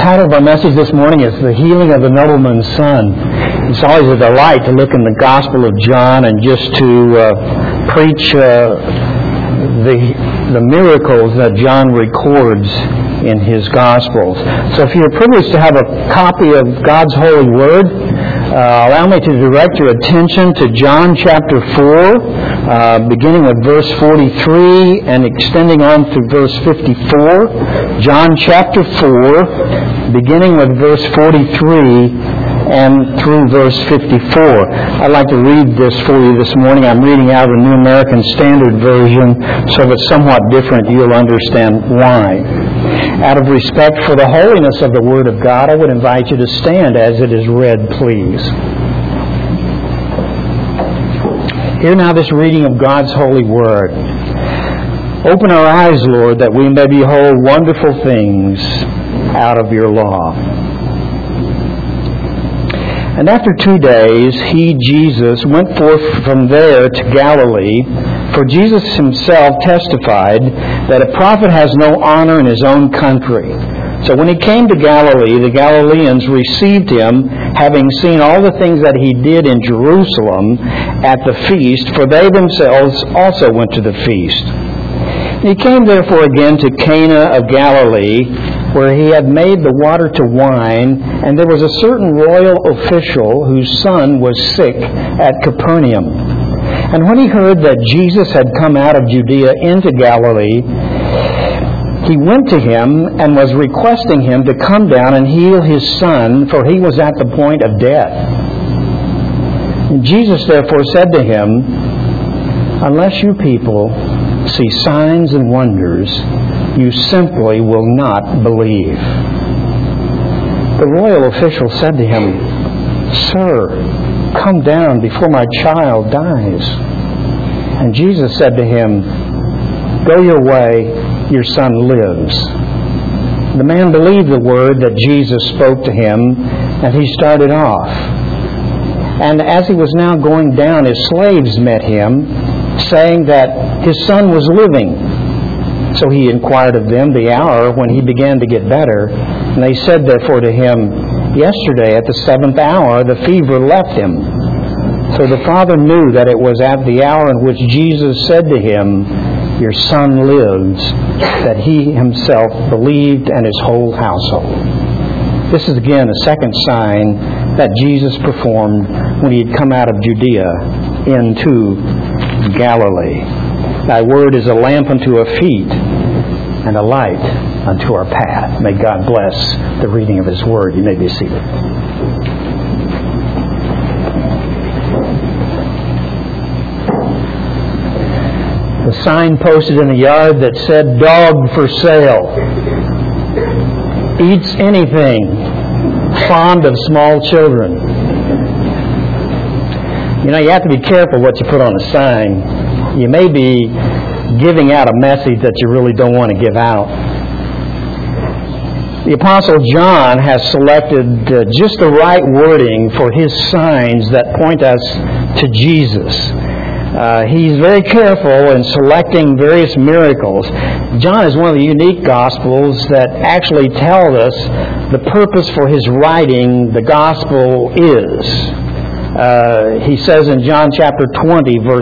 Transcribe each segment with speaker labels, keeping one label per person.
Speaker 1: title of our message this morning is The Healing of the Nobleman's Son. It's always a delight to look in the Gospel of John and just to preach the miracles that John records in his Gospels. So if you're privileged to have a copy of God's Holy Word, allow me to direct your attention to John chapter 4, beginning with verse 43 and extending on to verse 54. John chapter 4, beginning with verse 43 and through verse 54. I'd like to read this for you this morning. I'm reading out of the New American Standard Version, so if it's somewhat different, you'll understand why. Out of respect for the holiness of the Word of God, I would invite you to stand as it is read, please. Hear now this reading of God's holy Word. Open our eyes, Lord, that we may behold wonderful things out of your law. And after 2 days, he, Jesus, went forth from there to Galilee, for Jesus himself testified that a prophet has no honor in his own country. So when he came to Galilee, the Galileans received him, having seen all the things that he did in Jerusalem at the feast, for they themselves also went to the feast. He came therefore again to Cana of Galilee, where he had made the water to wine, and there was a certain royal official whose son was sick at Capernaum. And when he heard that Jesus had come out of Judea into Galilee, he went to him and was requesting him to come down and heal his son, for he was at the point of death. And Jesus therefore said to him, "Unless you people see signs and wonders, you simply will not believe." The royal official said to him, "Sir, come down before my child dies." And Jesus said to him, "Go your way, your son lives." The man believed the word that Jesus spoke to him, and he started off. And as he was now going down, his slaves met him, saying that his son was living. So he inquired of them the hour when he began to get better. And they said therefore to him, "Yesterday at the 7th hour the fever left him." So the father knew that it was at the hour in which Jesus said to him, "Your son lives," that he himself believed and his whole household. This is again a second sign that Jesus performed when he had come out of Judea into Galilee. Thy word is a lamp unto our feet and a light unto our path. May God bless the reading of his word. You may be seated. The sign posted in the yard that said, "Dog for sale. Eats anything. Fond of small children." You know, you have to be careful what you put on a sign. You may be giving out a message that you really don't want to give out. The Apostle John has selected just the right wording for his signs that point us to Jesus. He's very careful in selecting various miracles. John is one of the unique Gospels that actually tell us the purpose for his writing the Gospel is. He says in John chapter 20, verse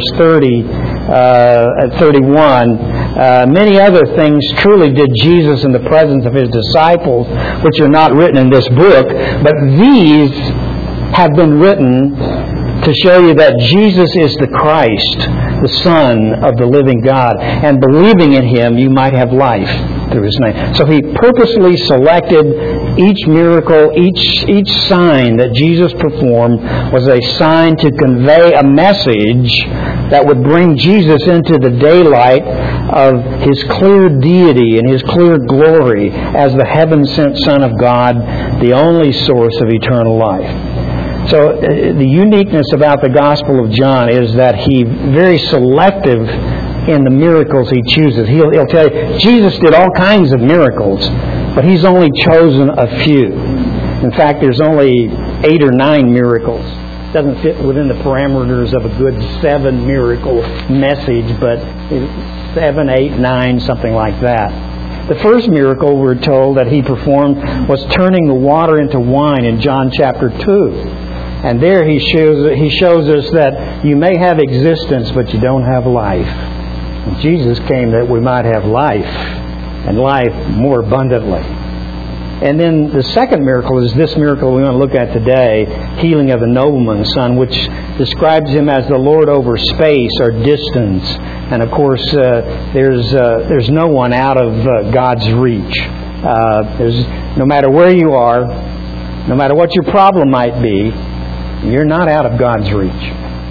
Speaker 1: 31, many other things truly did Jesus in the presence of his disciples, which are not written in this book, but these have been written to show you that Jesus is the Christ, the Son of the living God, and believing in him you might have life through his name. So he purposely selected each miracle, each sign that Jesus performed was a sign to convey a message that would bring Jesus into the daylight of his clear deity and his clear glory as the heaven-sent Son of God, the only source of eternal life. So the uniqueness about the Gospel of John is that he's very selective in the miracles he chooses. He'll tell you, Jesus did all kinds of miracles, but he's only chosen a few. In fact, there's only 8 or 9 miracles. It doesn't fit within the parameters of a good 7 miracle message, but 7, 8, 9, something like that. The first miracle, we're told, that He performed was turning the water into wine in John chapter 2. And there He shows us that you may have existence, but you don't have life. And Jesus came that we might have life, and life more abundantly. And then the second miracle is this miracle we want to look at today, healing of the nobleman's son, which describes Him as the Lord over space or distance. And of course, there's no one out of God's reach. No matter where you are, no matter what your problem might be, you're not out of God's reach.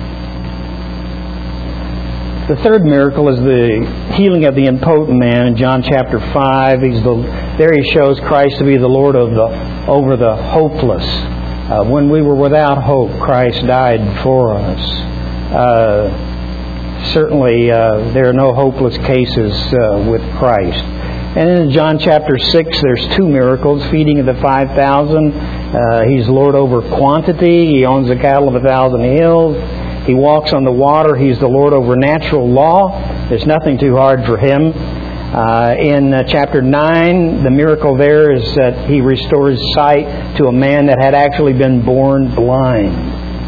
Speaker 1: The third miracle is the healing of the impotent man in John chapter 5. There He shows Christ to be the Lord over the hopeless. When we were without hope, Christ died for us. Certainly, there are no hopeless cases with Christ. And in John chapter 6, there's two miracles. Feeding of the 5,000. He's Lord over quantity. He owns the cattle of 1,000 hills. He walks on the water. He's the Lord over natural law. There's nothing too hard for Him. In chapter 9, the miracle there is that He restores sight to a man that had actually been born blind.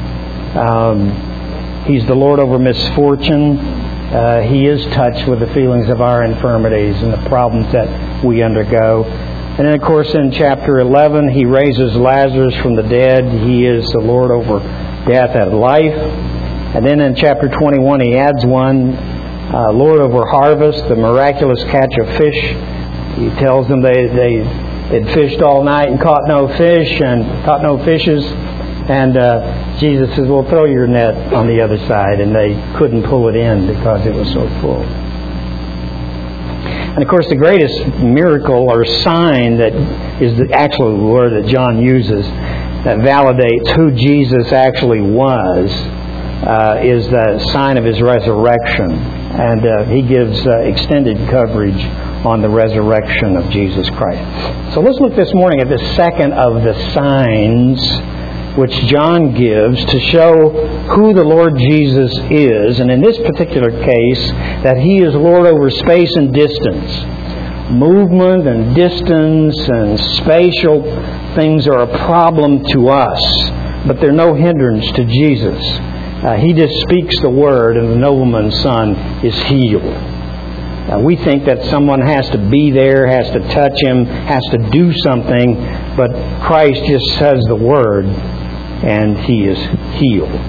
Speaker 1: He's the Lord over misfortune. He is touched with the feelings of our infirmities and the problems that we undergo. And then, of course, in chapter 11, He raises Lazarus from the dead. He is the Lord over death and life. And then in chapter 21, He adds one, Lord over harvest, the miraculous catch of fish. He tells them they'd fished all night and caught no fish and caught no fishes. And Jesus says, well, throw your net on the other side. And they couldn't pull it in because it was so full. And of course, the greatest miracle or sign that is the actual word that John uses that validates who Jesus actually was is the sign of His resurrection. And he gives extended coverage on the resurrection of Jesus Christ. So let's look this morning at the second of the signs which John gives to show who the Lord Jesus is, and in this particular case, that He is Lord over space and distance. Movement and distance and spatial things are a problem to us, but they're no hindrance to Jesus. He just speaks the word, and the nobleman's son is healed. We think that someone has to be there, has to touch Him, has to do something, but Christ just says the word, and he is healed.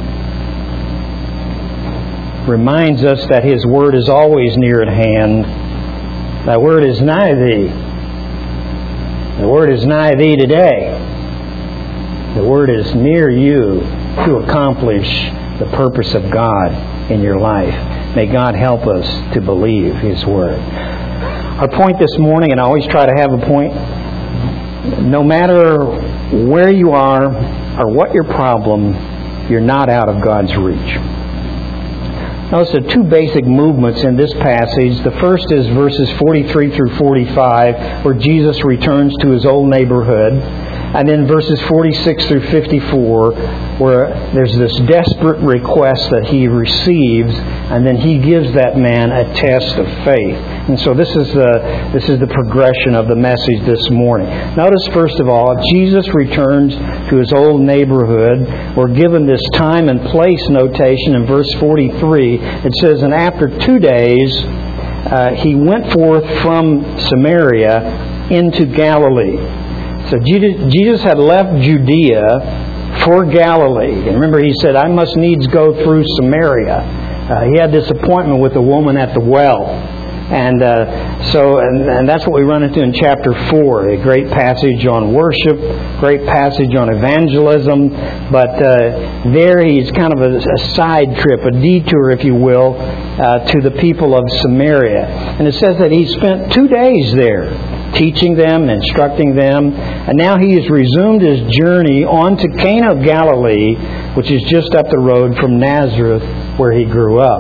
Speaker 1: Reminds us that His word is always near at hand. Thy word is nigh thee. The word is nigh thee today. The word is near you to accomplish the purpose of God in your life. May God help us to believe His word. Our point this morning, and I always try to have a point, no matter where you are or what your problem, you're not out of God's reach. Notice the two basic movements in this passage. The first is verses 43 through 45, where Jesus returns to His old neighborhood. And then verses 46 through 54, where there's this desperate request that He receives, and then He gives that man a test of faith. And so this is the progression of the message this morning. Notice, first of all, Jesus returns to His old neighborhood. We're given this time and place notation in verse 43. It says, and after 2 days, He went forth from Samaria into Galilee. So Jesus had left Judea for Galilee. And remember, He said, I must needs go through Samaria. He had this appointment with the woman at the well. And that's what we run into in chapter 4. A great passage on worship, great passage on evangelism. But there He's kind of a side trip, a detour, if you will, to the people of Samaria. And it says that He spent 2 days there, teaching them, instructing them. And now He has resumed His journey on to Cana of Galilee, which is just up the road from Nazareth, where He grew up.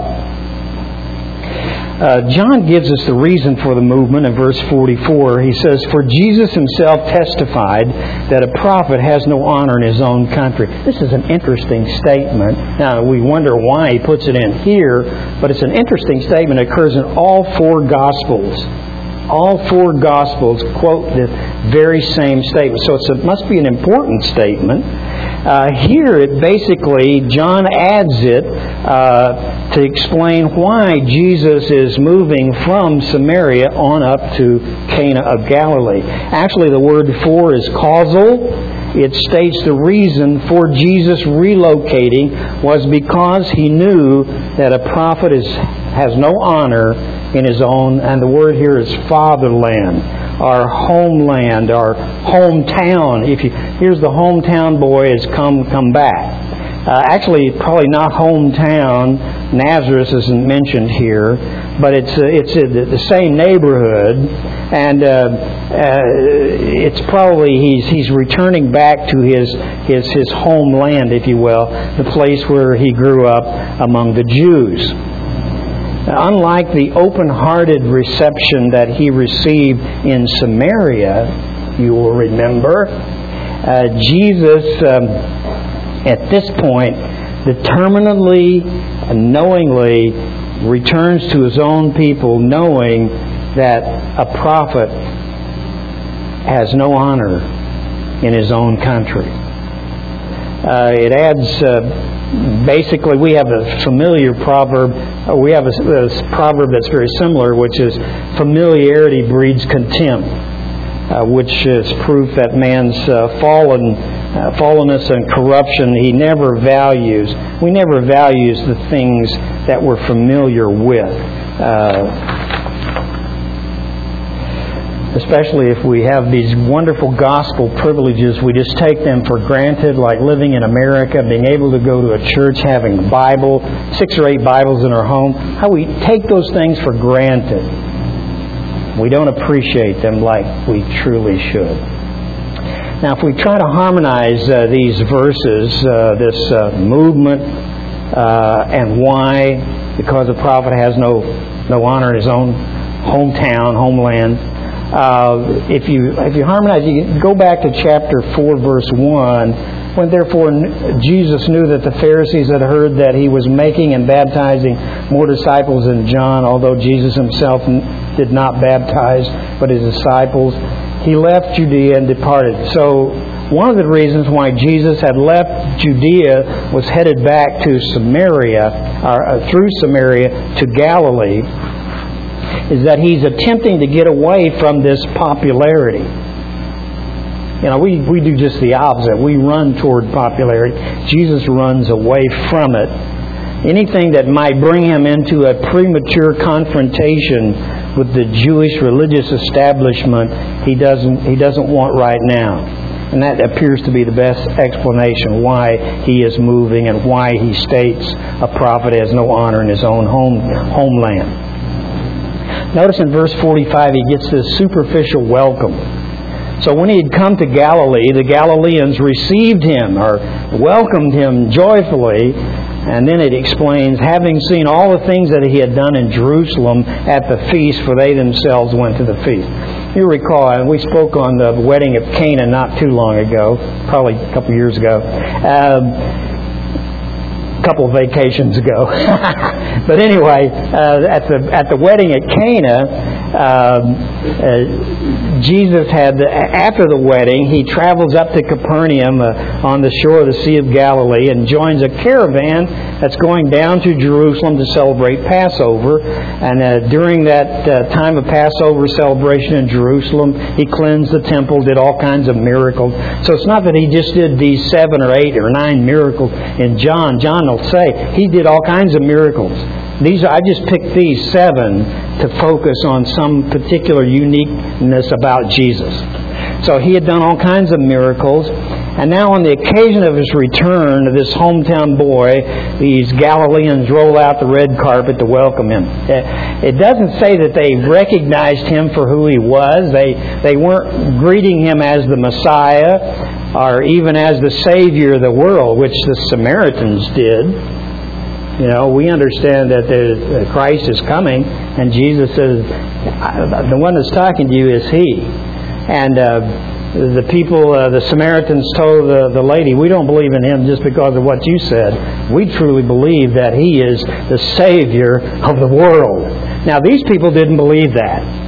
Speaker 1: John gives us the reason for the movement in verse 44. He says, for Jesus Himself testified that a prophet has no honor in his own country. This is an interesting statement. Now, we wonder why He puts it in here, but it's an interesting statement. It occurs in all 4 Gospels. All four Gospels quote the very same statement. So it must be an important statement. Here, it basically, John adds it to explain why Jesus is moving from Samaria on up to Cana of Galilee. Actually, the word for is causal. It states the reason for Jesus relocating was because he knew that a prophet has no honor in his own, and the word here is fatherland, our homeland, our hometown. Here's the hometown boy has come back. Actually, probably not hometown. Nazareth isn't mentioned here, but it's the same neighborhood, and it's probably he's returning back to his homeland, if you will, the place where he grew up among the Jews. Unlike the open-hearted reception that he received in Samaria, you will remember, Jesus, at this point, determinedly and knowingly returns to his own people, knowing that a prophet has no honor in his own country. It adds... Basically, we have a familiar proverb. We have a proverb that's very similar, which is familiarity breeds contempt, which is proof that man's fallenness and corruption. We never values the things that we're familiar with. Especially if we have these wonderful gospel privileges, we just take them for granted, like living in America, being able to go to a church, having a Bible, 6 or 8 Bibles in our home. How we take those things for granted. We don't appreciate them like we truly should. Now, if we try to harmonize these verses, this movement and why, because the prophet has no honor in his own hometown, homeland. If you harmonize, you can go back to chapter 4, verse 1, when therefore Jesus knew that the Pharisees had heard that he was making and baptizing more disciples than John, although Jesus himself did not baptize, but his disciples. He left Judea and departed. So one of the reasons why Jesus had left Judea was headed back to Samaria, or through Samaria to Galilee, is that he's attempting to get away from this popularity. You know, we do just the opposite. We run toward popularity. Jesus runs away from it. Anything that might bring him into a premature confrontation with the Jewish religious establishment, he doesn't want right now. And that appears to be the best explanation why he is moving and why he states a prophet has no honor in his own homeland. Notice in verse 45 he gets this superficial welcome. So when he had come to Galilee, the Galileans received him or welcomed him joyfully. And then it explains, having seen all the things that he had done in Jerusalem at the feast, for they themselves went to the feast. You recall, and we spoke on the wedding of Cana not too long ago, probably a couple years ago. Couple of vacations ago. But anyway, at the wedding at Cana, Jesus had, after the wedding, he travels up to Capernaum on the shore of the Sea of Galilee and joins a caravan that's going down to Jerusalem to celebrate Passover. And during that time of Passover celebration in Jerusalem, he cleansed the temple, did all kinds of miracles. So it's not that he just did these 7 or 8 or 9 miracles in John. John will say he did all kinds of miracles. I just picked these 7 to focus on some particular uniqueness about Jesus. So he had done all kinds of miracles. And now on the occasion of his return to this hometown boy, these Galileans roll out the red carpet to welcome him. It doesn't say that they recognized him for who he was. They weren't greeting him as the Messiah or even as the Savior of the world, which the Samaritans did. You know, we understand that Christ is coming, and Jesus says, the one that's talking to you is He. And the people, the Samaritans told the lady, we don't believe in Him just because of what you said. We truly believe that He is the Savior of the world. Now, these people didn't believe that.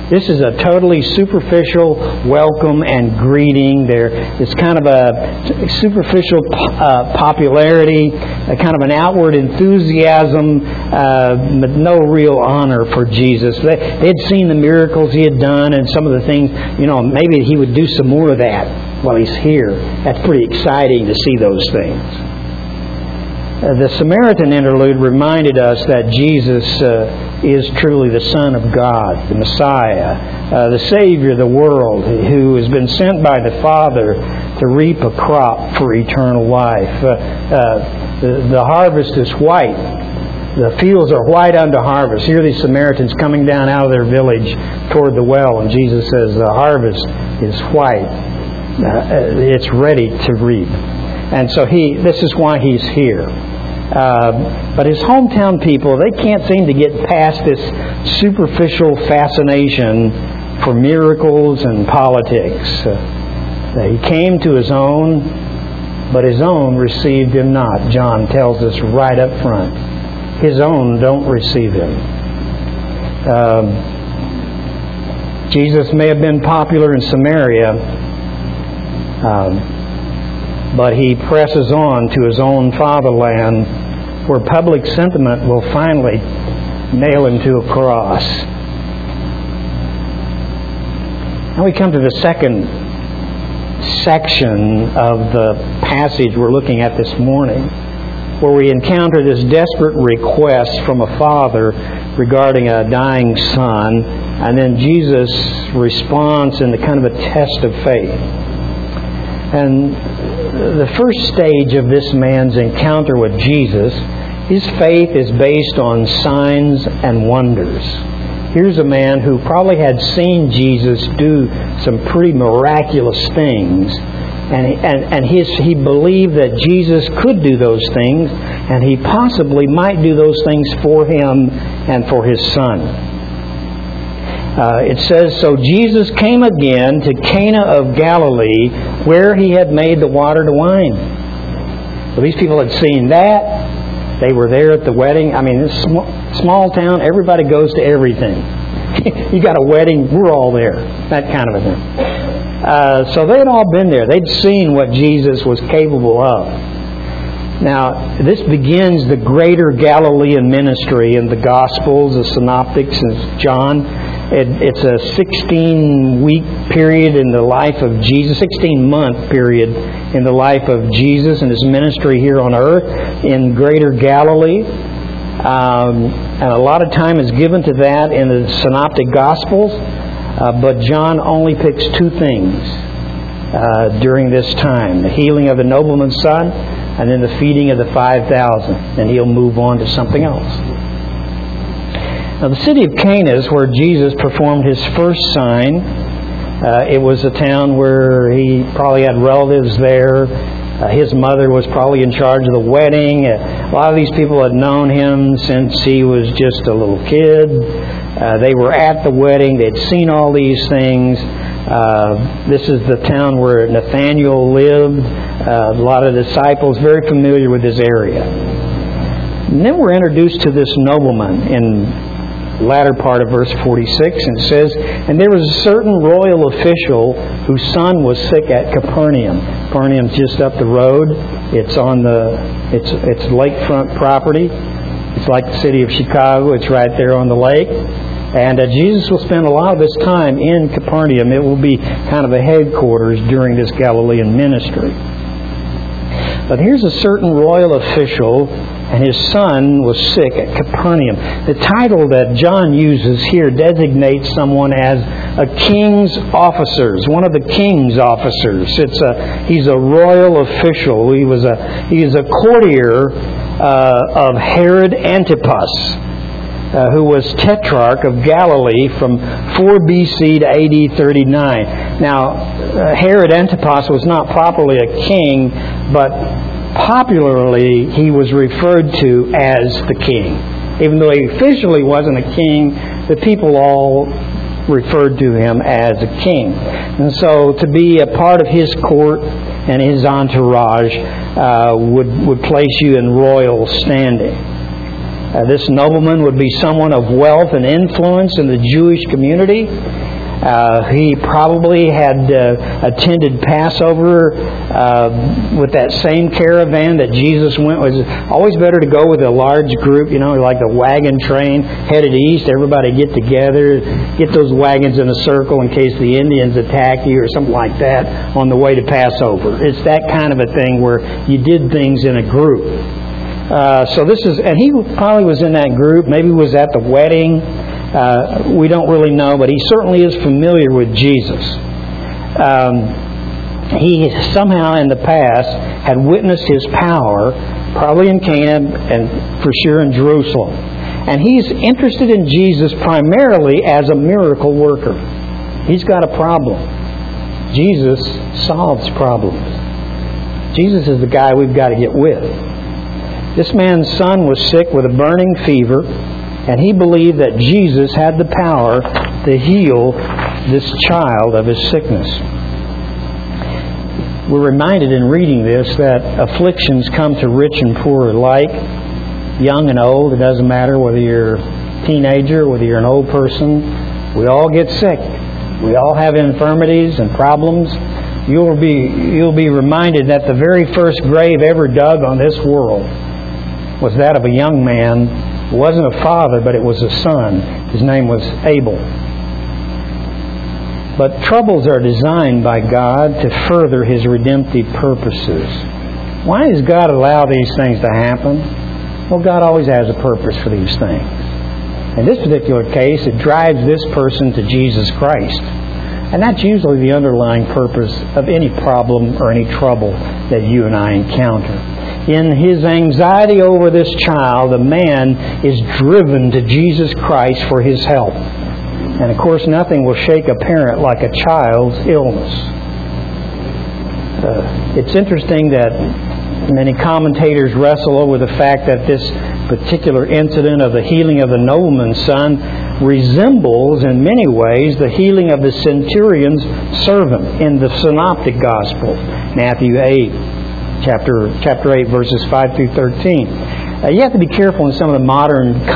Speaker 1: This is a totally superficial welcome and greeting. It's kind of a superficial popularity, a kind of an outward enthusiasm, but no real honor for Jesus. They had seen the miracles He had done and some of the things, maybe He would do some more of that while He's here. That's pretty exciting to see those things. The Samaritan interlude reminded us that Jesus is truly the Son of God, the Messiah, the Savior of the world, who has been sent by the Father to reap a crop for eternal life. The harvest is white. The fields are white unto harvest. Here are these Samaritans coming down out of their village toward the well, and Jesus says the harvest is white. It's ready to reap. And so this is why He's here. But His hometown people, they can't seem to get past this superficial fascination for miracles and politics. He came to His own, but His own received Him not. John tells us right up front. His own don't receive Him. Jesus may have been popular in Samaria, but He presses on to His own fatherland, where public sentiment will finally nail Him to a cross. Now we come to the second section of the passage we're looking at this morning, where we encounter this desperate request from a father regarding a dying son, and then Jesus' response in the kind of a test of faith. And the first stage of this man's encounter with Jesus, his faith is based on signs and wonders. Here's a man who probably had seen Jesus do some pretty miraculous things, and he believed that Jesus could do those things, and He possibly might do those things for him and for his son. It says, so Jesus came again to Cana of Galilee, where He had made the water to wine. So these people had seen that. They were there at the wedding. I mean, this small town, everybody goes to everything. You got a wedding, we're all there. That kind of a thing. So they'd all been there. They'd seen what Jesus was capable of. Now, this begins the greater Galilean ministry in the Gospels, the Synoptics, and John. It's a 16-week period in the life of Jesus, 16-month period in the life of Jesus and His ministry here on earth in greater Galilee. And a lot of time is given to that in the Synoptic Gospels, but John only picks two things during this time: the healing of the nobleman's son, and then the feeding of the 5,000. And he'll move on to something else. Now, the city of Cana is where Jesus performed His first sign. It was a town where He probably had relatives there. His mother was probably in charge of the wedding. A lot of these people had known Him since He was just a little kid. They were at the wedding. They'd seen all these things. This is the town where Nathanael lived. A lot of disciples very familiar with this area. And then we're introduced to this nobleman in latter part of verse 46, and it says, and there was a certain royal official whose son was sick at Capernaum. Capernaum's just up the road. It's on it's lakefront property. It's like the city of Chicago. It's right there on the lake. And Jesus will spend a lot of His time in Capernaum. It will be kind of the headquarters during this Galilean ministry. But here's a certain royal official, and his son was sick at Capernaum. The title that John uses here designates someone as a king's officers, one of the king's officers. He's a royal official. He is a courtier of Herod Antipas, who was tetrarch of Galilee from 4 BC to AD 39. Now, Herod Antipas was not properly a king, but popularly he was referred to as the king. Even though he officially wasn't a king, the people all referred to him as a king. And so to be a part of his court and his entourage would place you in royal standing. This nobleman would be someone of wealth and influence in the Jewish community. He probably had attended Passover with that same caravan that Jesus went with. It's always better to go with a large group, like a wagon train headed east. Everybody get together, get those wagons in a circle in case the Indians attack you or something like that on the way to Passover. It's that kind of a thing where you did things in a group. And he probably was in that group, maybe was at the wedding. We don't really know, but he certainly is familiar with Jesus. He somehow in the past had witnessed His power, probably in Cana and for sure in Jerusalem. And he's interested in Jesus primarily as a miracle worker. He's got a problem. Jesus solves problems. Jesus is the guy we've got to get with. This man's son was sick with a burning fever, and he believed that Jesus had the power to heal this child of his sickness. We're reminded in reading this that afflictions come to rich and poor alike, young and old. It doesn't matter whether you're a teenager, whether you're an old person. We all get sick. We all have infirmities and problems. You'll be reminded that the very first grave ever dug on this world was that of a young man. It wasn't a father, but it was a son. His name was Abel. But troubles are designed by God to further His redemptive purposes. Why does God allow these things to happen? Well, God always has a purpose for these things. In this particular case, it drives this person to Jesus Christ. And that's usually the underlying purpose of any problem or any trouble that you and I encounter. In his anxiety over this child, the man is driven to Jesus Christ for his help. And of course, nothing will shake a parent like a child's illness. It's interesting that many commentators wrestle over the fact that this particular incident of the healing of the nobleman's son resembles in many ways the healing of the centurion's servant in the Synoptic Gospels, Matthew 8, chapter 8, verses 5 through 13. You have to be careful in some of the modern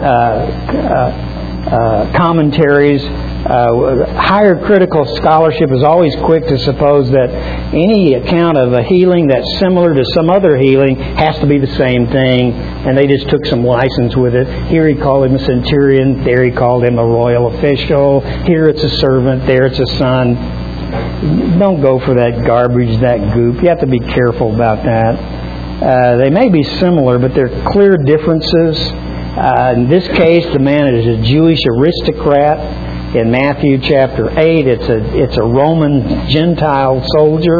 Speaker 1: commentaries. Higher critical scholarship is always quick to suppose that any account of a healing that's similar to some other healing has to be the same thing, and they just took some license with it. Here he called him a centurion, there he called him a royal official, here it's a servant, there it's a son. Don't go for that garbage, that goop. You have to be careful about that. They may be similar, but there are clear differences. In this case, the man is a Jewish aristocrat. In Matthew chapter 8, it's a Roman Gentile soldier.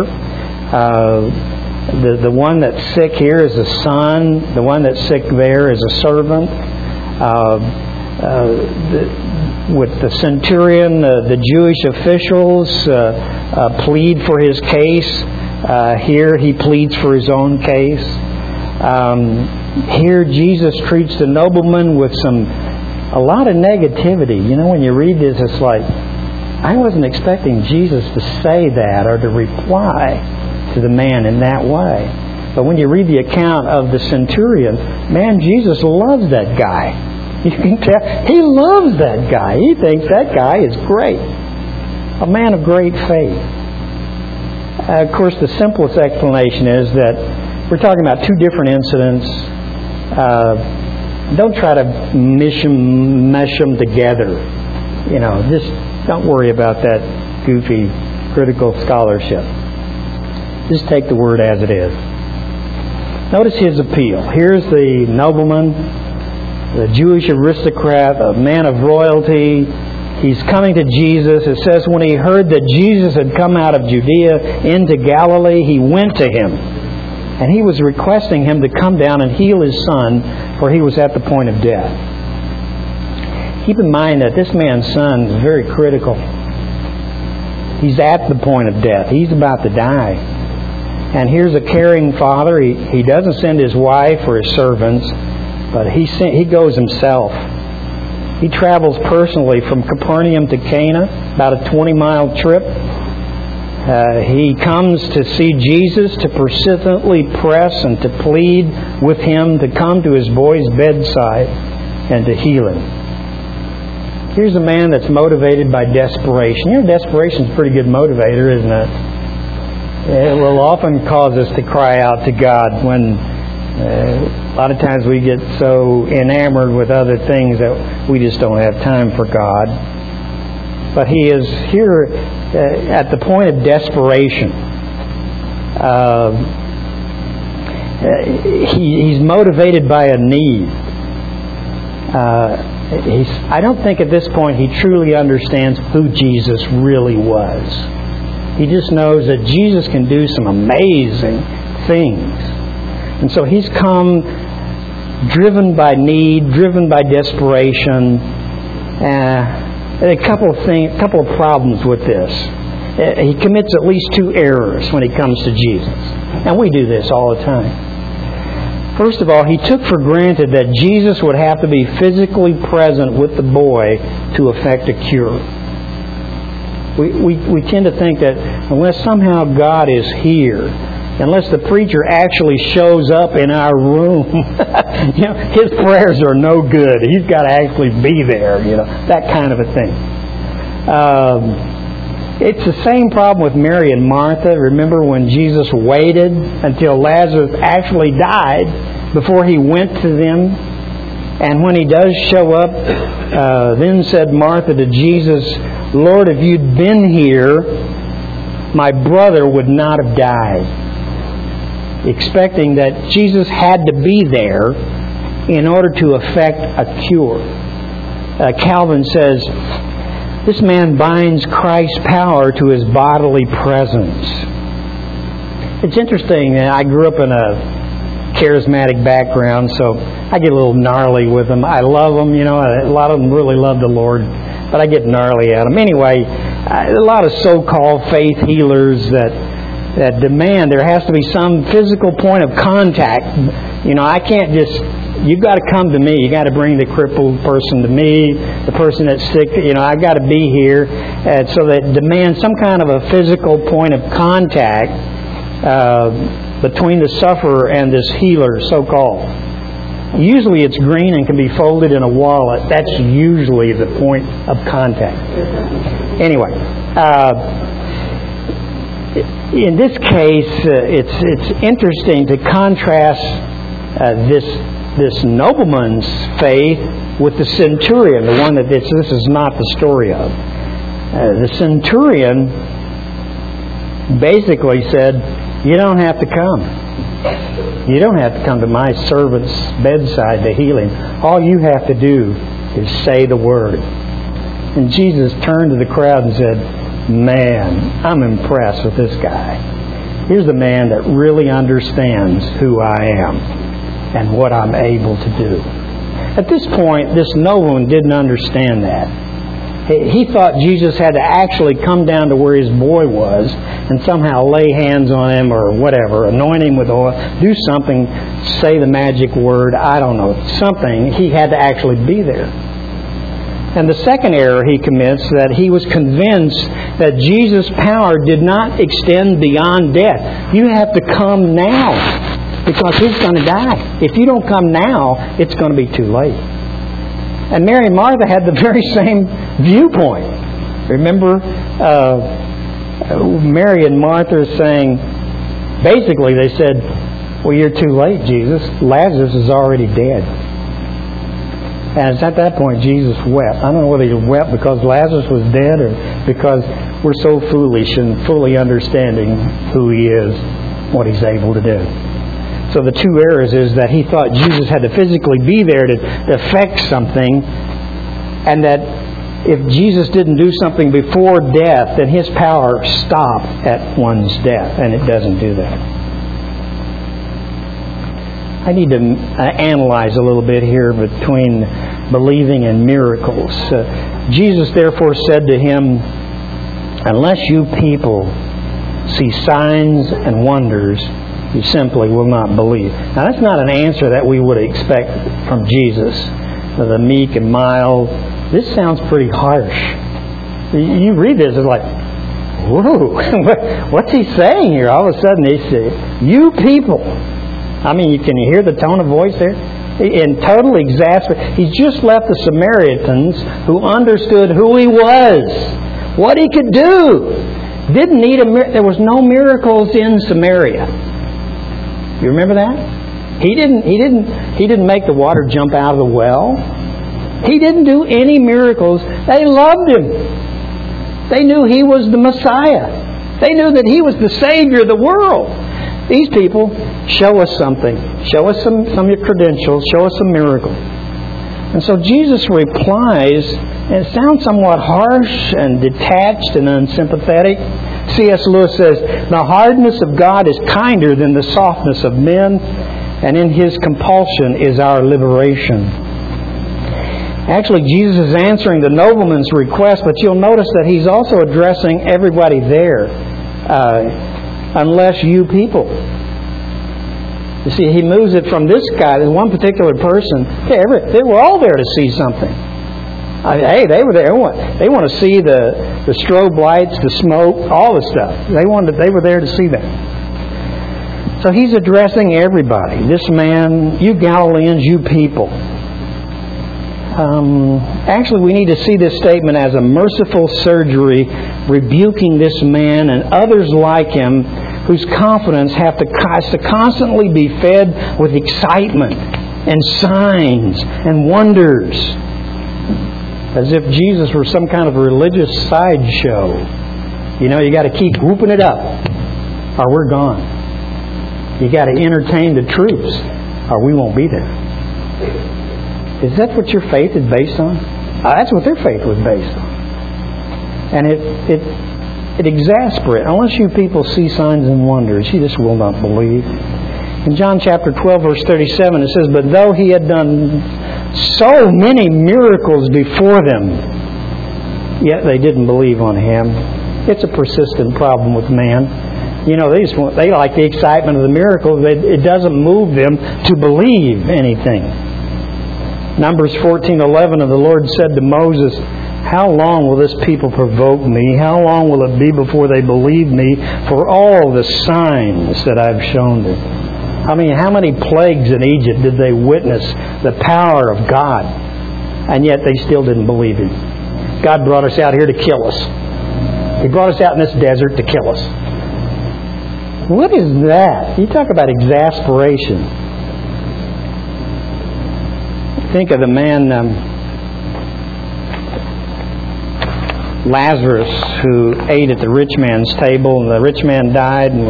Speaker 1: The one that's sick here is a son. The one that's sick there is a servant. With the centurion, the Jewish officials plead for his case. Here he pleads for his own case. Here Jesus treats the nobleman with a lot of negativity. When you read this, it's like, I wasn't expecting Jesus to say that or to reply to the man in that way. But when you read the account of the centurion, man, Jesus loves that guy. You can tell he loves that guy. He thinks that guy is great. A man of great faith. Of course, the simplest explanation is that we're talking about two different incidents. Don't try to mesh them together. Just don't worry about that goofy critical scholarship. Just take the word as it is. Notice his appeal. Here's the nobleman, the Jewish aristocrat, a man of royalty. He's coming to Jesus. It says when he heard that Jesus had come out of Judea into Galilee, he went to him. And he was requesting him to come down and heal his son, for he was at the point of death. Keep in mind that this man's son is very critical. He's at the point of death. He's about to die. And here's a caring father. He doesn't send his wife or his servants, but he goes himself. He travels personally from Capernaum to Cana, about a 20-mile trip. He comes to see Jesus, to persistently press and to plead with him to come to his boy's bedside and to heal him. Here's a man that's motivated by desperation. You know, desperation's a pretty good motivator, isn't it? It will often cause us to cry out to God when a lot of times we get so enamored with other things that we just don't have time for God. But he is here at the point of desperation. He's motivated by a need. I don't think at this point he truly understands who Jesus really was. He just knows that Jesus can do some amazing things. And so he's come driven by need, driven by desperation. A couple of problems with this. He commits at least two errors when he comes to Jesus. And we do this all the time. First of all, he took for granted that Jesus would have to be physically present with the boy to effect a cure. We tend to think that unless somehow God is here, unless the preacher actually shows up in our room, his prayers are no good. He's got to actually be there, that kind of a thing. It's the same problem with Mary and Martha. Remember when Jesus waited until Lazarus actually died before he went to them? And when he does show up, then said Martha to Jesus, "Lord, if you'd been here, my brother would not have died." Expecting that Jesus had to be there in order to effect a cure. Calvin says, this man binds Christ's power to his bodily presence. It's interesting. I grew up in a charismatic background, so I get a little gnarly with them. I love them, a lot of them really love the Lord, but I get gnarly at them. Anyway, a lot of so-called faith healers that demand there has to be some physical point of contact. I can't just... You've got to come to me. You've got to bring the crippled person to me, the person that's sick. I've got to be here. So that demands some kind of a physical point of contact between the sufferer and this healer, so-called. Usually it's green and can be folded in a wallet. That's usually the point of contact. Anyway, in this case, it's interesting to contrast this nobleman's faith with the centurion, the one that this is not the story of. The centurion basically said, "You don't have to come. You don't have to come to my servant's bedside to heal him. All you have to do is say the word." And Jesus turned to the crowd and said, "Man, I'm impressed with this guy. Here's a man that really understands who I am and what I'm able to do." At this point, this nobleman didn't understand that. He thought Jesus had to actually come down to where his boy was and somehow lay hands on him or whatever, anoint him with oil, do something, say the magic word, I don't know, something. He had to actually be there. And the second error he commits, that he was convinced that Jesus' power did not extend beyond death. You have to come now, because he's going to die. If you don't come now, it's going to be too late. And Mary and Martha had the very same viewpoint. Remember, Mary and Martha saying, basically they said, "Well, you're too late, Jesus. Lazarus is already dead." And it's at that point Jesus wept. I don't know whether he wept because Lazarus was dead or because we're so foolish and fully understanding who he is, what he's able to do. So the two errors is that he thought Jesus had to physically be there to effect something, and that if Jesus didn't do something before death, then his power stopped at one's death, and it doesn't do that. I need to analyze a little bit here between believing and miracles. Jesus therefore said to him, "Unless you people see signs and wonders, you simply will not believe." Now that's not an answer that we would expect from Jesus, the meek and mild. This sounds pretty harsh. You read this, it's like, whoa, what's he saying here? All of a sudden he says, "You people." I mean, can you hear the tone of voice there? In total exasperation. He's just left the Samaritans who understood who He was, what He could do. Didn't need there was no miracles in Samaria. You remember that? He didn't make the water jump out of the well. He didn't do any miracles. They loved Him. They knew He was the Messiah. They knew that He was the Savior of the world. These people, show us something. Show us some of your credentials. Show us some miracle. And so Jesus replies, and it sounds somewhat harsh and detached and unsympathetic. C.S. Lewis says, the hardness of God is kinder than the softness of men, and in His compulsion is our liberation. Actually, Jesus is answering the nobleman's request, but you'll notice that He's also addressing everybody there. Unless you people. You see, He moves it from this guy, this one particular person. They were all there to see something. Hey, they were there. They want to see the strobe lights, the smoke, all the stuff. They were there to see that. So He's addressing everybody. This man, you Galileans, you people. Actually, we need to see this statement as a merciful surgery rebuking this man and others like him whose confidence has to constantly be fed with excitement and signs and wonders. As if Jesus were some kind of a religious sideshow. You know, you got to keep whooping it up or we're gone. You got to entertain the troops or we won't be there. Is that what your faith is based on? That's what their faith was based on. And it exasperates. Unless you people see signs and wonders, you just will not believe. In John chapter 12, verse 37, it says, but though He had done so many miracles before them, yet they didn't believe on Him. It's a persistent problem with man. You know, they like the excitement of the miracles. It doesn't move them to believe anything. Numbers 14:11, and the Lord said to Moses, how long will this people provoke me? How long will it be before they believe me for all the signs that I've shown them? I mean, how many plagues in Egypt did they witness the power of God? And yet they still didn't believe Him. God brought us out here to kill us. He brought us out in this desert to kill us. What is that? You talk about exasperation. Think of the man Lazarus who ate at the rich man's table, and the rich man died and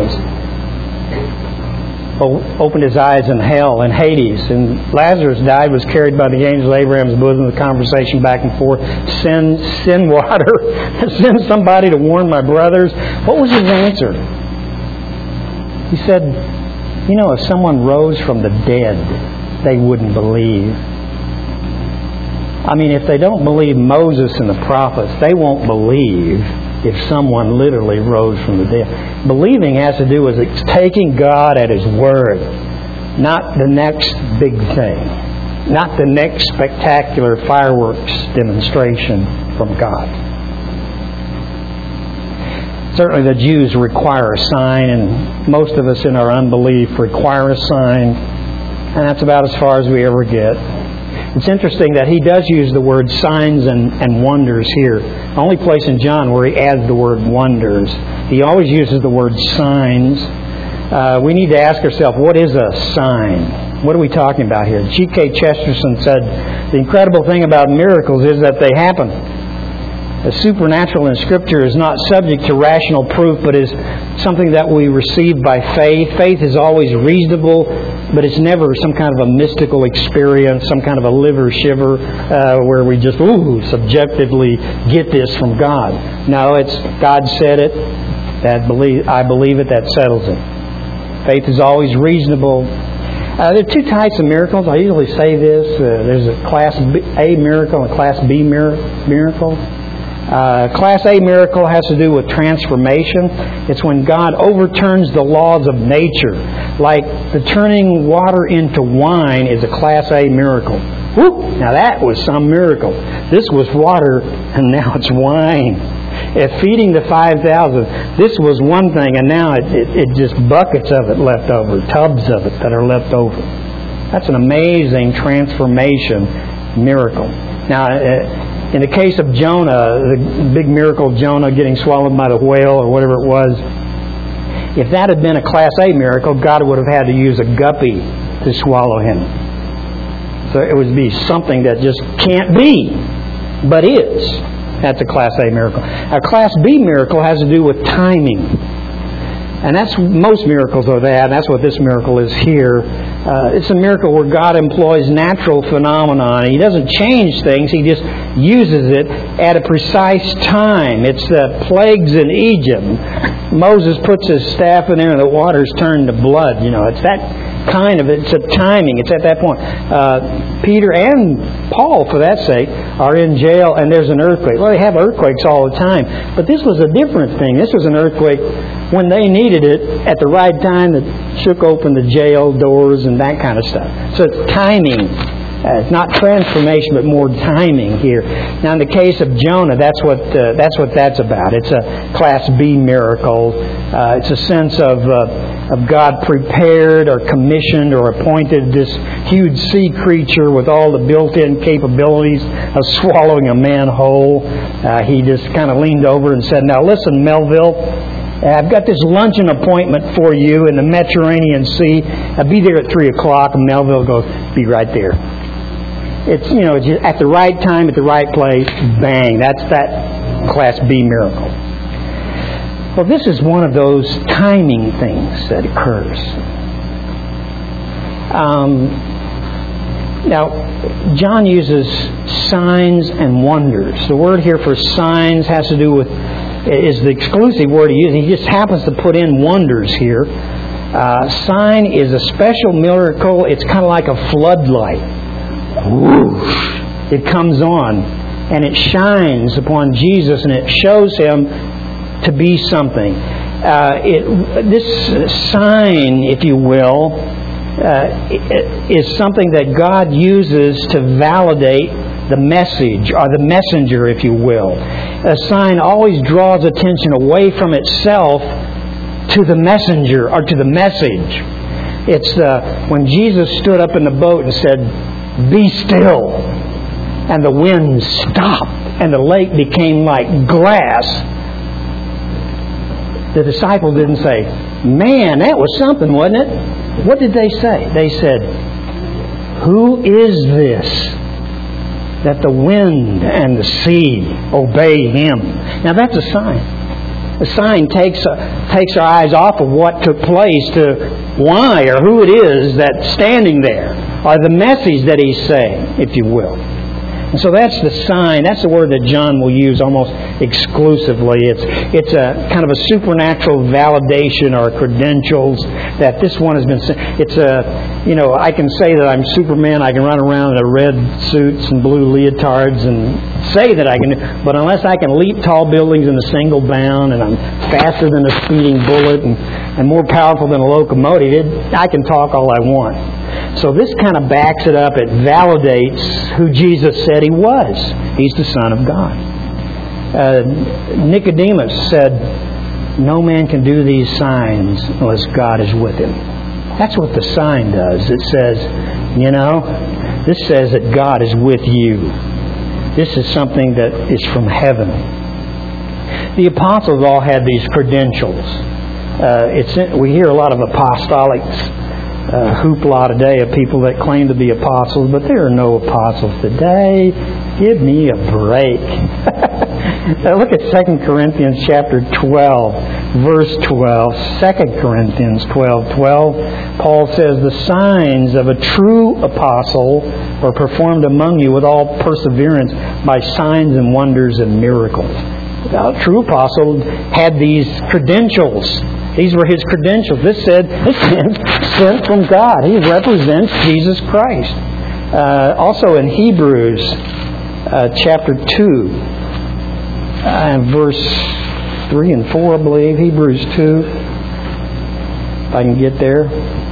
Speaker 1: opened his eyes in hell and Hades, and Lazarus died, was carried by the angel of Abraham's bosom. The conversation back and forth: send water, send somebody to warn my brothers. What was his answer? He said, you know, if someone rose from the dead, they wouldn't believe. I mean, if they don't believe Moses and the prophets, they won't believe if someone literally rose from the dead. Believing has to do with taking God at His word, not the next big thing, not the next spectacular fireworks demonstration from God. Certainly the Jews require a sign, and most of us in our unbelief require a sign, and that's about as far as we ever get. It's interesting that he does use the word signs and wonders here. The only place in John where he adds the word wonders. He always uses the word signs. We need to ask ourselves, what is a sign? What are we talking about here? G.K. Chesterton said, the incredible thing about miracles is that they happen. The supernatural in Scripture is not subject to rational proof, but is something that we receive by faith. Faith is always reasonable, but it's never some kind of a mystical experience, some kind of a liver shiver where we just, subjectively get this from God. No, it's God said it, I believe it, that settles it. Faith is always reasonable. There are two types of miracles. I usually say this. There's a Class A miracle and a Class B miracle. Class A miracle has to do with transformation. It's when God overturns the laws of nature. Like the turning water into wine is a Class A miracle. Whoop! Now that was some miracle. This was water and now it's wine. If feeding the 5,000, this was one thing and now it just buckets of it left over, tubs of it that are left over. That's an amazing transformation miracle. Now, in the case of Jonah, the big miracle of Jonah getting swallowed by the whale or whatever it was, if that had been a Class A miracle, God would have had to use a guppy to swallow him. So it would be something that just can't be, but is. That's a Class A miracle. A Class B miracle has to do with timing. And that's most miracles are that. That's what this miracle is here. It's a miracle where God employs natural phenomena. He doesn't change things. He just uses it at a precise time. It's the plagues in Egypt. Moses puts his staff in there and the waters turn to blood. It's that kind of, it's a timing. It's at that point. Peter and Paul, for that sake, are in jail and there's an earthquake. Well, they have earthquakes all the time. But this was a different thing. This was an earthquake when they needed it at the right time that shook open the jail doors and that kind of stuff. So it's timing. It's not transformation, but more timing here. Now, in the case of Jonah, that's what that's about. It's a Class B miracle. It's a sense of God prepared or commissioned or appointed this huge sea creature with all the built-in capabilities of swallowing a man whole. He just kind of leaned over and said, "Now listen, Melville, I've got this luncheon appointment for you in the Mediterranean Sea. I'll be there at 3 o'clock." And Melville goes, "Be right there." It's just at the right time, at the right place, bang. That's that Class B miracle. Well, this is one of those timing things that occurs. Now, John uses signs and wonders. The word here for signs has to do with, is the exclusive word he uses. He just happens to put in wonders here. Sign is a special miracle. It's kind of like a floodlight. Whoosh. It comes on and it shines upon Jesus and it shows Him to be something. This sign, if you will, is something that God uses to validate the message, or the messenger, if you will. A sign always draws attention away from itself to the messenger or to the message. It's when Jesus stood up in the boat and said, "Be still," and the wind stopped and the lake became like glass. The disciples didn't say, "Man, that was something, wasn't it?" What did they say? They said, "Who is this that the wind and the sea obey Him?" Now that's a sign. A sign takes our eyes off of what took place to why or who it is that's standing there, or the message that He's saying, if you will. And so that's the sign. That's the word that John will use almost exclusively. It's a kind of a supernatural validation or credentials that this one has been. It's I can say that I'm Superman. I can run around in red suits and blue leotards and say that I can. But unless I can leap tall buildings in a single bound, and I'm faster than a speeding bullet and more powerful than a locomotive, I can talk all I want. So this kind of backs it up. It validates who Jesus said He was. He's the Son of God. Nicodemus said, "No man can do these signs unless God is with him." That's what the sign does. It says, this says that God is with you. This is something that is from heaven. The apostles all had these credentials. We hear a lot of apostolic hoopla today of people that claim to be apostles, but there are no apostles today. Give me a break. Look at 2 Corinthians chapter 12, verse 12. 2 Corinthians 12:12. Paul says, "The signs of a true apostle are performed among you with all perseverance by signs and wonders and miracles." A true apostle had these credentials. These were his credentials. This said, this is sent from God. He represents Jesus Christ. Also in Hebrews chapter 2, verse 3 and 4, I believe. Hebrews 2, if I can get there.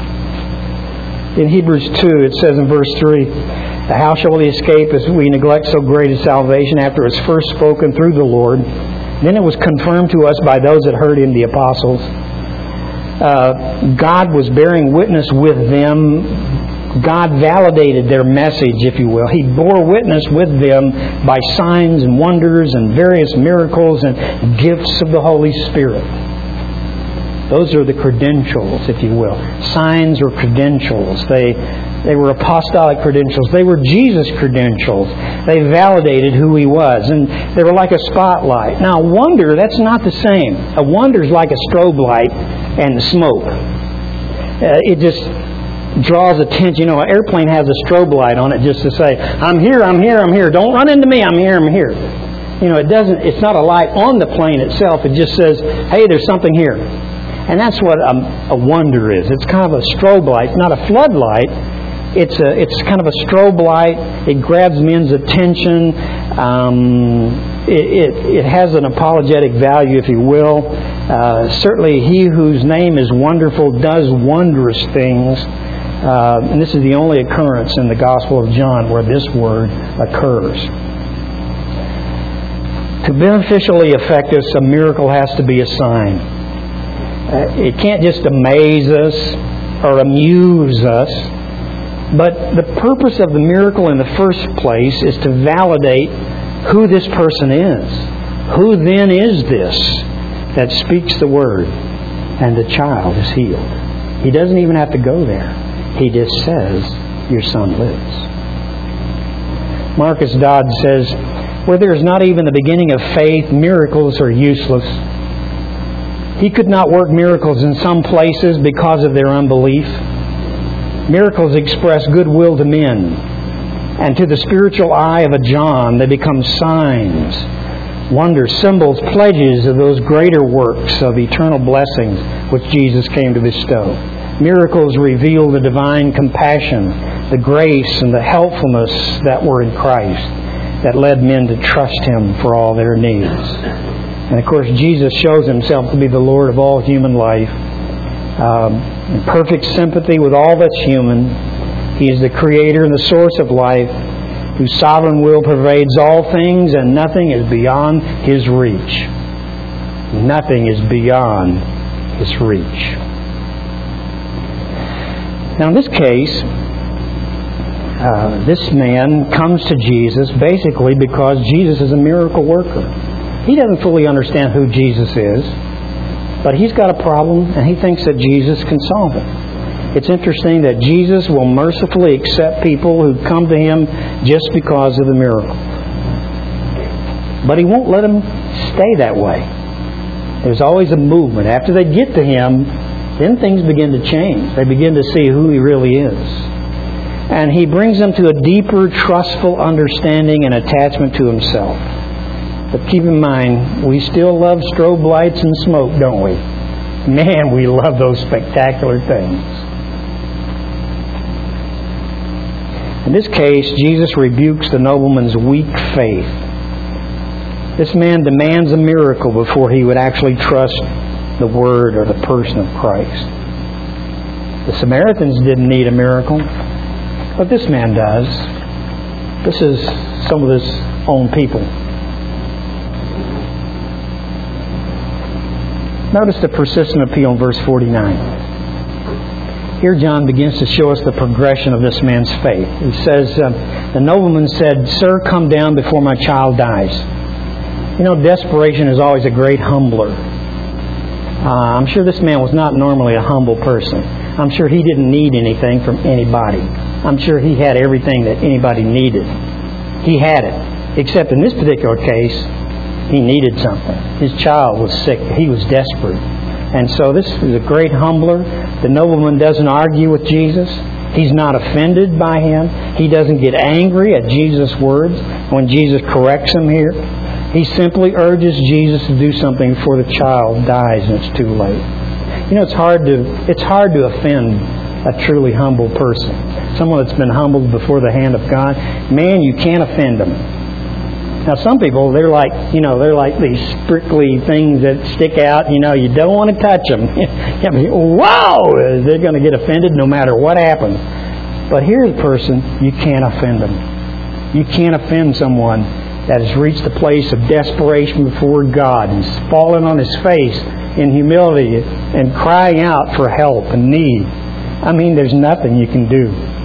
Speaker 1: In Hebrews 2, it says in verse 3, "How shall we escape if we neglect so great a salvation after it was first spoken through the Lord? Then it was confirmed to us by those that heard Him, the apostles. God was bearing witness with them God validated their message, if you will. He bore witness with them by signs and wonders and various miracles and gifts of the Holy Spirit. Those are the credentials, if you will. Signs or credentials. They were apostolic credentials. They were Jesus credentials. They validated who He was. And they were like a spotlight. Now, a wonder, that's not the same. A wonder is like a strobe light and smoke. It just draws attention. You know, an airplane has a strobe light on it just to say, I'm here, I'm here, I'm here. Don't run into me, I'm here, I'm here. You know, it's not a light on the plane itself. It just says, hey, there's something here. And that's what a wonder is. It's kind of a strobe light. It's not a floodlight. It's kind of a strobe light. It grabs men's attention. It has an apologetic value, if you will. Certainly He whose name is wonderful does wondrous things. And this is the only occurrence in the Gospel of John where this word occurs. To beneficially affect us, a miracle has to be a sign. It can't just amaze us or amuse us. But the purpose of the miracle in the first place is to validate who this person is. Who then is this that speaks the word and the child is healed? He doesn't even have to go there. He just says, your son lives. Marcus Dodd says, where there is not even the beginning of faith, miracles are useless. He could not work miracles in some places because of their unbelief. Miracles express goodwill to men, and to the spiritual eye of a John, they become signs, wonders, symbols, pledges of those greater works of eternal blessings which Jesus came to bestow. Miracles reveal the divine compassion, the grace, and the helpfulness that were in Christ that led men to trust Him for all their needs. And of course, Jesus shows Himself to be the Lord of all human life. In perfect sympathy with all that's human. He is the Creator and the source of life, whose sovereign will pervades all things, and nothing is beyond His reach. Nothing is beyond His reach. Now in this case, this man comes to Jesus basically because Jesus is a miracle worker. He doesn't fully understand who Jesus is, but he's got a problem and he thinks that Jesus can solve it. It's interesting that Jesus will mercifully accept people who come to Him just because of the miracle. But He won't let them stay that way. There's always a movement. After they get to Him, then things begin to change. They begin to see who He really is. And He brings them to a deeper, trustful understanding and attachment to Himself. But keep in mind, we still love strobe lights and smoke, don't we? Man, we love those spectacular things. In this case, Jesus rebukes the nobleman's weak faith. This man demands a miracle before he would actually trust the Word or the person of Christ. The Samaritans didn't need a miracle, but this man does. This is some of His own people. Notice the persistent appeal in verse 49. Here John begins to show us the progression of this man's faith. He says, the nobleman said, "Sir, come down before my child dies." You know, desperation is always a great humbler. I'm sure this man was not normally a humble person. I'm sure he didn't need anything from anybody. I'm sure he had everything that anybody needed. He had it. Except in this particular case, he needed something. His child was sick. He was desperate. And so this is a great humbler. The nobleman doesn't argue with Jesus. He's not offended by Him. He doesn't get angry at Jesus' words when Jesus corrects him here. He simply urges Jesus to do something before the child dies and it's too late. You know, it's hard to offend a truly humble person. Someone that's been humbled before the hand of God. Man, you can't offend them. Now, some people, they're like these prickly things that stick out. You know, you don't want to touch them. Wow! They're going to get offended no matter what happens. But here's a person, you can't offend them. You can't offend someone that has reached the place of desperation before God and fallen on his face in humility and crying out for help and need. I mean, there's nothing you can do.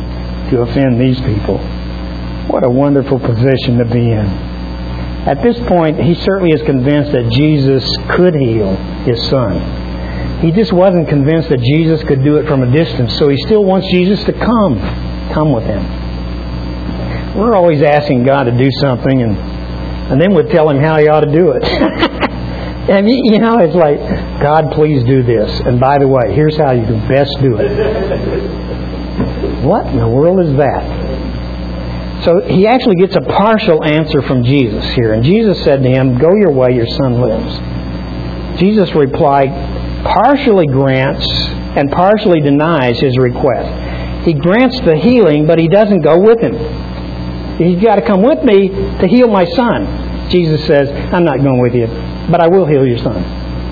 Speaker 1: to offend these people. What a wonderful position to be in. At this point, he certainly is convinced that Jesus could heal his son. He just wasn't convinced that Jesus could do it from a distance, so he still wants Jesus to come with him. We're always asking God to do something, and then we'd tell him how he ought to do it. And it's like, God, please do this. And by the way, here's how you can best do it. What in the world is that? So he actually gets a partial answer from Jesus here. And Jesus said to him, go your way, your son lives. Jesus replied, partially grants and partially denies his request. He grants the healing, but he doesn't go with him. He's got to come with me to heal my son. Jesus says, I'm not going with you, but I will heal your son.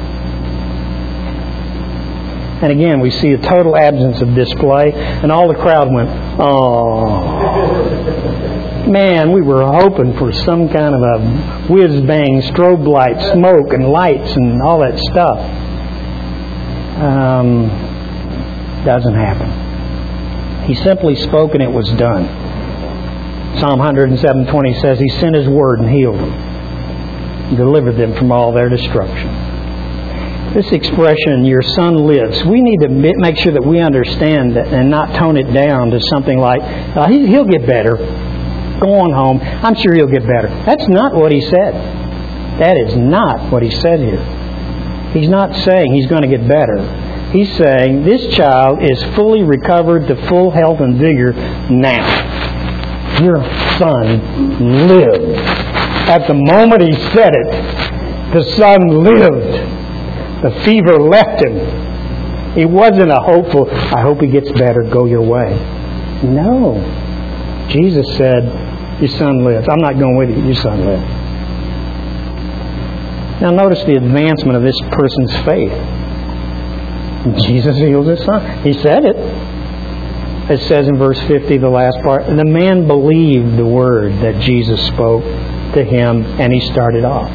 Speaker 1: And again, we see a total absence of display, and all the crowd went, oh. Man, we were hoping for some kind of a whiz-bang, strobe light, smoke, and lights, and all that stuff. Doesn't happen. He simply spoke, and it was done. Psalm 107:20 says He sent His word and healed them, delivered them from all their destruction. This expression, your son lives, we need to make sure that we understand that and not tone it down to something like, he'll get better. Go on home. I'm sure he'll get better. That's not what he said. That is not what he said here. He's not saying he's going to get better. He's saying this child is fully recovered to full health and vigor now. Your son lived. At the moment he said it, the son lived. The fever left him. He wasn't a hopeful, I hope he gets better, go your way. No. Jesus said, your son lives. I'm not going with you, your son lives. Now notice the advancement of this person's faith. Jesus healed his son. He said it. It says in verse 50, the last part, the man believed the word that Jesus spoke to him, and he started off.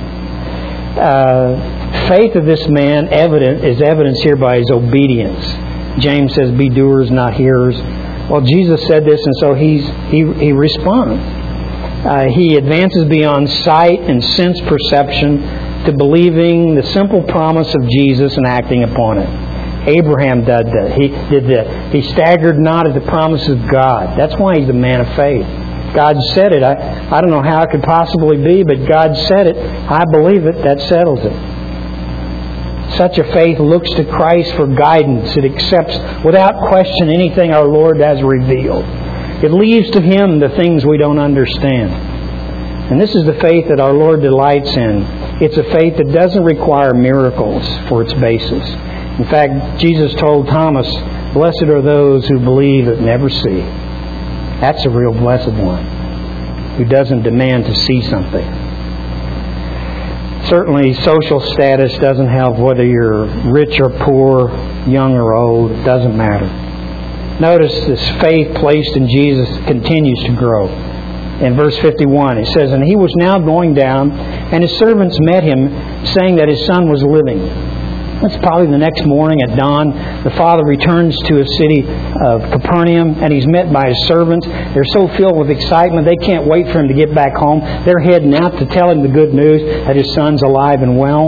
Speaker 1: Faith of this man is evidenced here by his obedience. James says, be doers, not hearers. Well, Jesus said this, and so he responds. He advances beyond sight and sense perception to believing the simple promise of Jesus and acting upon it. Abraham did that. He did that. He staggered not at the promise of God. That's why he's a man of faith. God said it. I don't know how it could possibly be, but God said it. I believe it. That settles it. Such a faith looks to Christ for guidance. It accepts without question anything our Lord has revealed. It leaves to Him the things we don't understand. And this is the faith that our Lord delights in. It's a faith that doesn't require miracles for its basis. In fact, Jesus told Thomas, blessed are those who believe but never see. That's a real blessed one, who doesn't demand to see something. Certainly, social status doesn't help whether you're rich or poor, young or old. It doesn't matter. Notice this faith placed in Jesus continues to grow. In verse 51, it says, and he was now going down, and his servants met him, saying that his son was living. It's probably the next morning at dawn. The father returns to his city of Capernaum, and he's met by his servants. They're so filled with excitement, they can't wait for him to get back home. They're heading out to tell him the good news that his son's alive and well.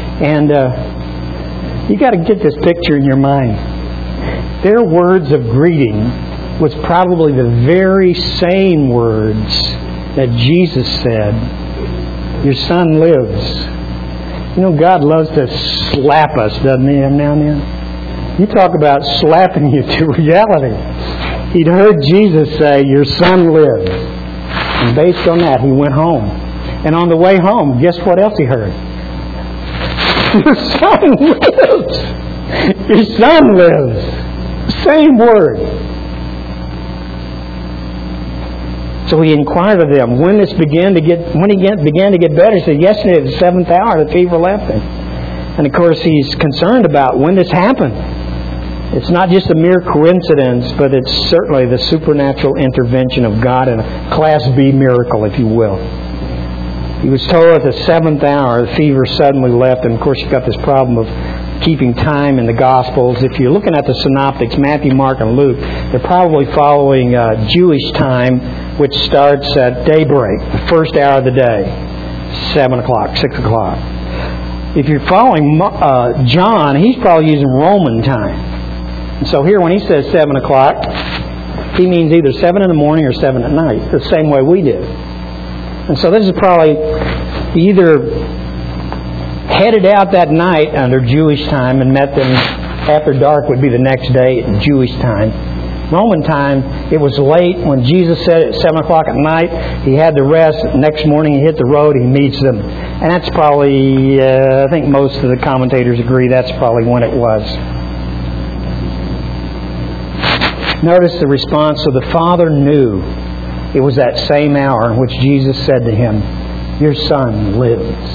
Speaker 1: And you got to get this picture in your mind. Their words of greeting was probably the very same words that Jesus said, your son lives. You know, God loves to slap us, doesn't He, now and then? You talk about slapping you to reality. He'd heard Jesus say, your son lives. And based on that, he went home. And on the way home, guess what else he heard? Your son lives. Your son lives. Same word. So he inquired of them when he began to get better. He said, yesterday at the 7th hour, the fever left him. And of course, he's concerned about when this happened. It's not just a mere coincidence, but it's certainly the supernatural intervention of God in a Class B miracle, if you will. He was told at the 7th hour, the fever suddenly left him. Of course, you've got this problem of keeping time in the Gospels. If you're looking at the synoptics, Matthew, Mark, and Luke, they're probably following Jewish time, which starts at daybreak, the first hour of the day, 7 o'clock, 6 o'clock. If you're following John, he's probably using Roman time. And so here when he says 7 o'clock, he means either 7 in the morning or 7 at night, the same way we do. And so this is probably either headed out that night under Jewish time and met them after dark would be the next day at Jewish time. Roman time, it was late. When Jesus said at 7 o'clock at night, he had to rest. Next morning he hit the road, he meets them. And that's probably, I think most of the commentators agree, that's probably when it was. Notice the response. So the Father knew it was that same hour in which Jesus said to him, "Your son lives."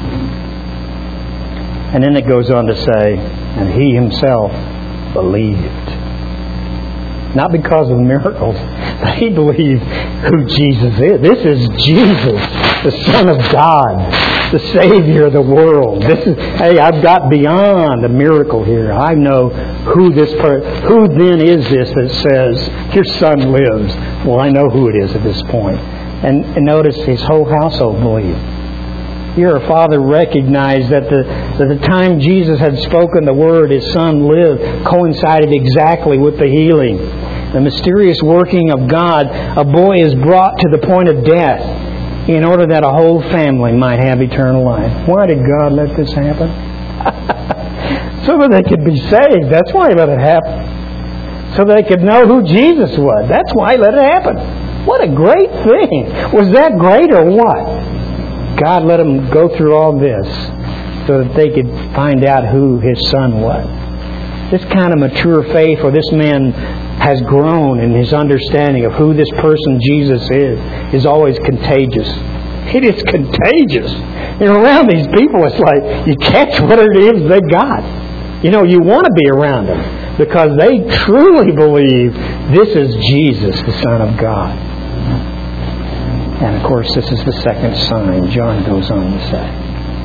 Speaker 1: And then it goes on to say, and he himself believed. Not because of the miracles, but he believed who Jesus is. This is Jesus, the Son of God, the Savior of the world. Hey, I've got beyond a miracle here. I know who then is this that says, "Your son lives"? Well, I know who it is at this point. And notice his whole household believed. Here, our Father recognized that the time Jesus had spoken the word, his son lived, coincided exactly with the healing. The mysterious working of God, a boy is brought to the point of death in order that a whole family might have eternal life. Why did God let this happen? So that they could be saved. That's why He let it happen. So they could know who Jesus was. That's why He let it happen. What a great thing. Was that great or what? God let them go through all this so that they could find out who His Son was. This kind of mature faith where this man has grown in his understanding of who this person Jesus is always contagious. It is contagious. Around these people, it's like you catch what it is they got. You want to be around them because they truly believe this is Jesus, the Son of God. And of course, this is the second sign, John goes on to say.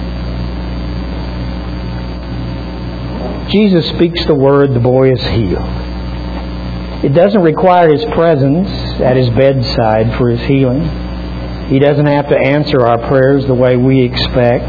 Speaker 1: Jesus speaks the word, the boy is healed. It doesn't require His presence at His bedside for His healing. He doesn't have to answer our prayers the way we expect.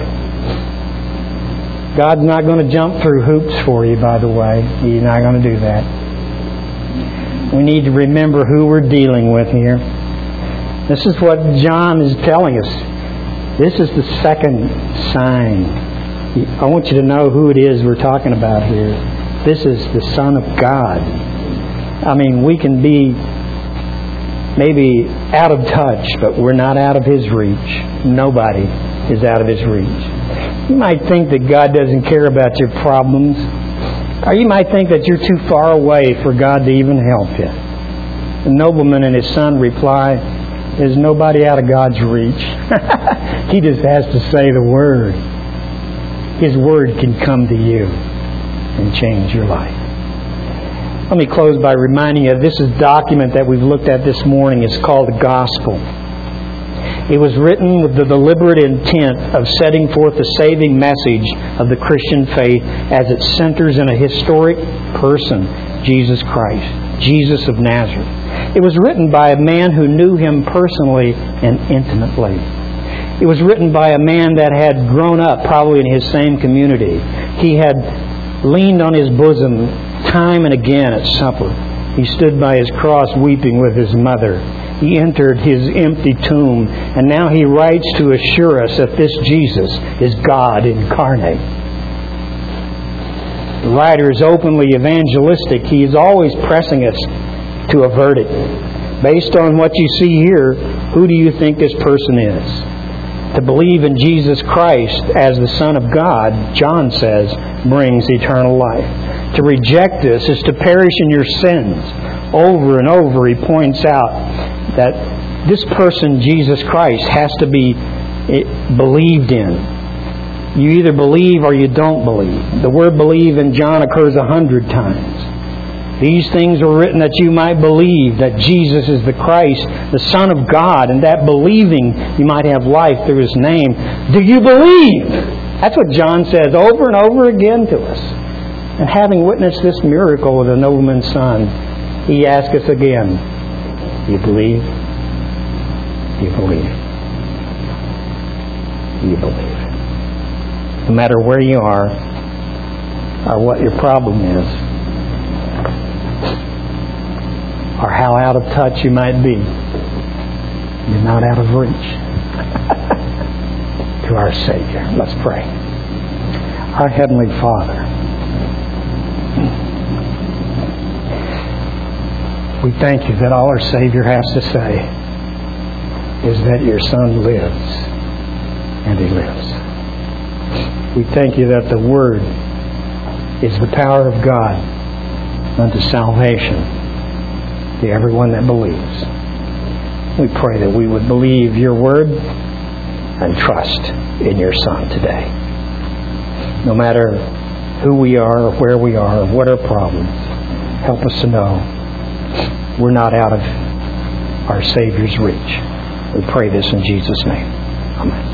Speaker 1: God's not going to jump through hoops for you, by the way. He's not going to do that. We need to remember who we're dealing with here. This is what John is telling us. This is the second sign. I want you to know who it is we're talking about here. This is the Son of God. I mean, we can be maybe out of touch, but we're not out of His reach. Nobody is out of His reach. You might think that God doesn't care about your problems, or you might think that you're too far away for God to even help you. The nobleman and his son reply, "There's nobody out of God's reach." He just has to say the word. His word can come to you and change your life. Let me close by reminding you, this document that we've looked at this morning is called the Gospel. It was written with the deliberate intent of setting forth the saving message of the Christian faith as it centers in a historic person, Jesus Christ, Jesus of Nazareth. It was written by a man who knew Him personally and intimately. It was written by a man that had grown up probably in his same community. He had leaned on his bosom time and again at supper. He stood by His cross weeping with His mother. He entered His empty tomb, and now He writes to assure us that this Jesus is God incarnate. The writer is openly evangelistic. He is always pressing us to a verdict. Based on what you see here, who do you think this person is? To believe in Jesus Christ as the Son of God, John says, brings eternal life. To reject this is to perish in your sins. Over and over He points out that this person, Jesus Christ, has to be believed in. You either believe or you don't believe. The word believe in John occurs 100 times. These things were written that you might believe that Jesus is the Christ, the Son of God, and that believing you might have life through His name. Do you believe? That's what John says over and over again to us. And having witnessed this miracle with the nobleman's son, he asks us again, do you believe? Do you believe? Do you believe? No matter where you are or what your problem is or how out of touch you might be, you're not out of reach to our Savior. Let's pray. Our Heavenly Father, we thank you that all our Savior has to say is that your Son lives, and He lives. We thank you that the Word is the power of God unto salvation to everyone that believes. We pray that we would believe your Word and trust in your Son today. No matter who we are or where we are or what our problems, help us to know we're not out of our Savior's reach. We pray this in Jesus' name. Amen.